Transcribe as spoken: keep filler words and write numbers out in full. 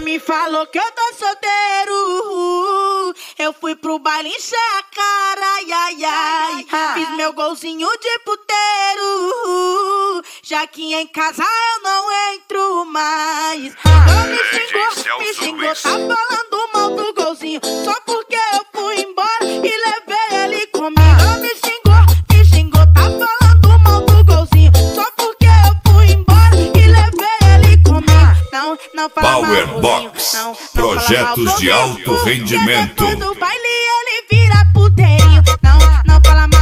me falou que eu tô solteiro. Eu fui pro baile encher a cara, ai, ai, ai. Fiz meu golzinho de puteiro. Já que em casa eu não entro mais. Não me xingou, me xingou, tá falando mal do golzinho. Só porque eu fui embora e levei ele comigo. Não me xingou, me xingou, tá falando mal do golzinho. Só porque eu fui embora e levei ele comigo. Não, não fala mal, Power Box, não, não projetos de alto rendimento. depois do baile ele vira puteirinho. Não, não fala mal.